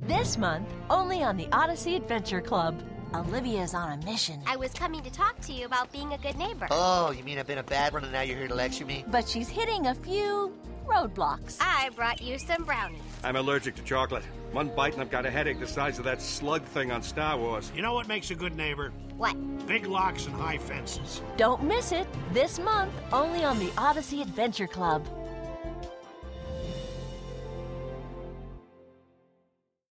This month, only on the Odyssey Adventure Club. Olivia's on a mission. I was coming to talk to you about being a good neighbor. Oh, you mean I've been a bad one and now you're here to lecture me? But she's hitting a few roadblocks. I brought you some brownies. I'm allergic to chocolate. One bite and I've got a headache the size of that slug thing on Star Wars. You know what makes a good neighbor? What? Big locks and high fences. Don't miss it. This month, only on the Odyssey Adventure Club.